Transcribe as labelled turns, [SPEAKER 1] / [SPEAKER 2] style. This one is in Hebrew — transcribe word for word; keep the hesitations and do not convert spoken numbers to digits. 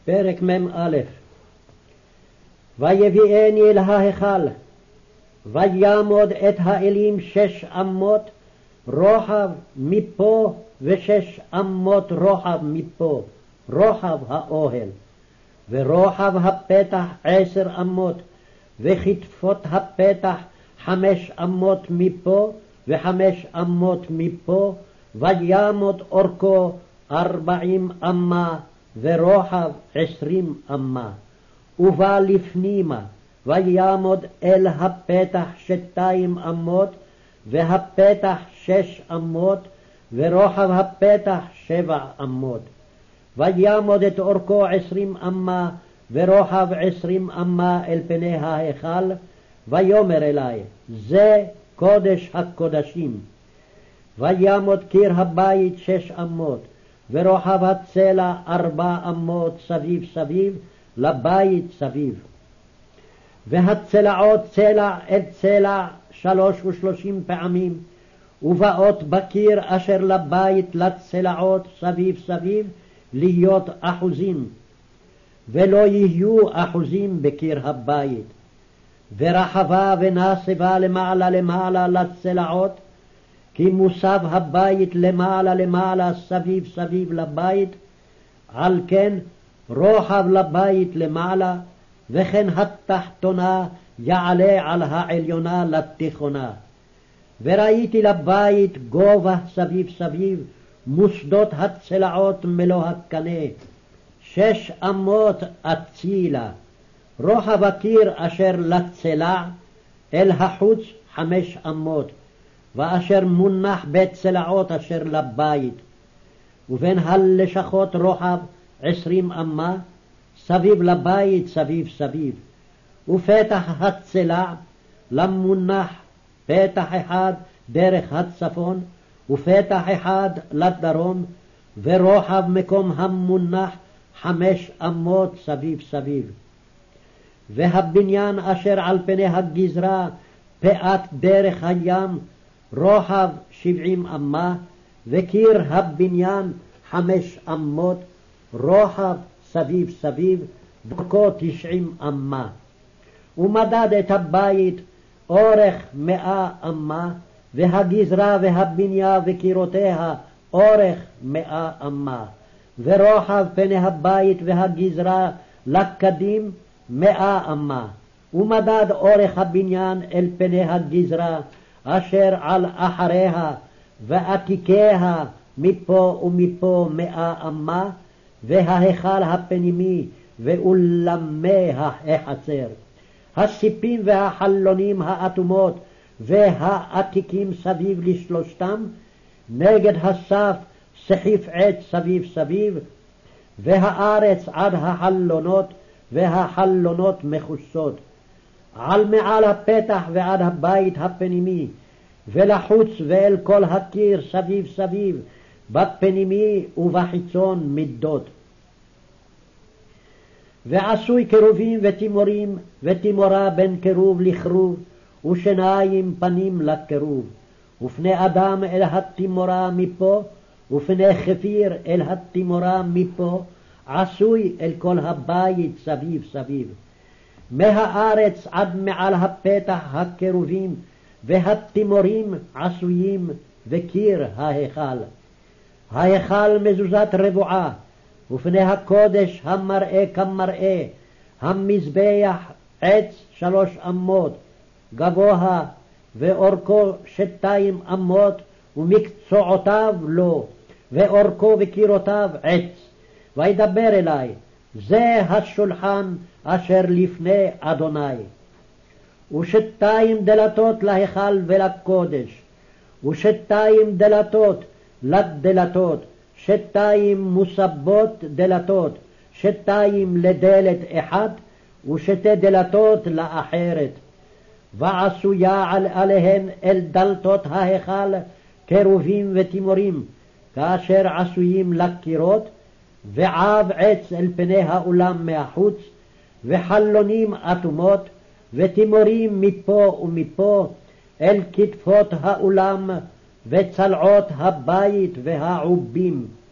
[SPEAKER 1] פרק מ"א. ויביאני אל ההיכל, ויעמוד את האלים שש אמות רוחב מפה ושש אמות רוחב מפה, רוחב האוהל, ורוחב הפתח עשר אמות, וכתפות הפתח חמש אמות מפה וחמש אמות מפה, ויעמוד אורכו ארבעים אמה ורוחב עשרים אמה. ובא לפנימה, ויעמוד אל הפתח שתיים אמות, והפתח שש אמות, ורוחב הפתח שבע אמות. ויעמוד את אורכו עשרים אמה, ורוחב עשרים אמה אל פני ההיכל, ויאמר אלי, זה קודש הקודשים. ויעמוד קיר הבית שש אמות, ורוחב הצלע ארבע אמות סביב סביב, לבית סביב. והצלעות צלע אל צלע שלוש ושלושים פעמים, ובאות בקיר אשר לבית לצלעות סביב סביב להיות אחוזים, ולא יהיו אחוזים בקיר הבית. ורחבה ונסבה למעלה למעלה לצלעות, כי מוסב הבית למעלה למעלה סביב סביב לבית, על כן רוחב לבית למעלה, וכן התחתונה יעלה על העליונה לתיכונה. וראיתי לבית גובה סביב סביב, מוסדות הצלעות מלוא הקנה, שש אמות אצילה, רוחב הקיר אשר לצלע אל החוץ חמש אמות, ואשר מונח בצלעות אשר לבית, ובין הלשכות רוחב עשרים אמה, סביב לבית סביב סביב. ופתח הצלע למונח פתח אחד דרך הצפון, ופתח אחד לדרום, ורוחב מקום המונח חמש אמות סביב סביב. והבניין אשר על פני הגזרה פאת דרך הים, רוחב שבעים אמה, וקיר הבניין חמש אמות, רוחב סביב סביב, ואורכו תשעים אמה. ומדד את הבית אורך מאה אמה, והגזרה והבניין וקירותיה אורך מאה אמה, ורוחב פני הבית והגזרה לקדים מאה אמה. ומדד אורך הבניין אל פני הגזרה אשר על אחריה ועתיקיה מפה ומפה מאה אמה, וההיכל הפנימי ואולמי החצר, הסיפים והחלונים האטומות והעתיקים סביב לשלושתם, נגד הסף סחיף עץ סביב סביב, והארץ עד החלונות, והחלונות מכוסות, על מעל הפתח ועד הבית הפנימי, ולחוץ ואל כל הקיר סביב סביב, בפנימי ובחיצון מידות. ועשוי קרובים ותימורים, ותימורה בין קרוב לכרוב, ושניים פנים לקרוב, ופני אדם אל התימורה מפה, ופני חפיר אל התימורה מפה, עשוי אל כל הבית סביב סביב. מהארץ עד מעל הפתח הקרובים והתימורים עשויים, וקיר ההיכל. ההיכל מזוזת רבועה, ופני הקודש המראה כמראה, המזבח עץ שלוש אמות, גבוה ואורכו שתיים אמות, ומקצועותיו לו, ואורכו וקירותיו עץ. וידבר אלי, זה השולחן אשר לפני אדוני. ושתיים דלתות להיכל ולקודש, ושתיים דלתות לדלתות, שתיים מוסבות דלתות, שתיים לדלת אחת, ושתי דלתות לאחרת. ועשויה עליהן אל דלתות ההיכל קרובים ותימורים, כאשר עשויים לקירות, ועב עץ אל פני האולם מהחוץ, וחלונים אטומות, ותימורים מפה ומפה, אל כתפות האולם, וצלעות הבית והעובים.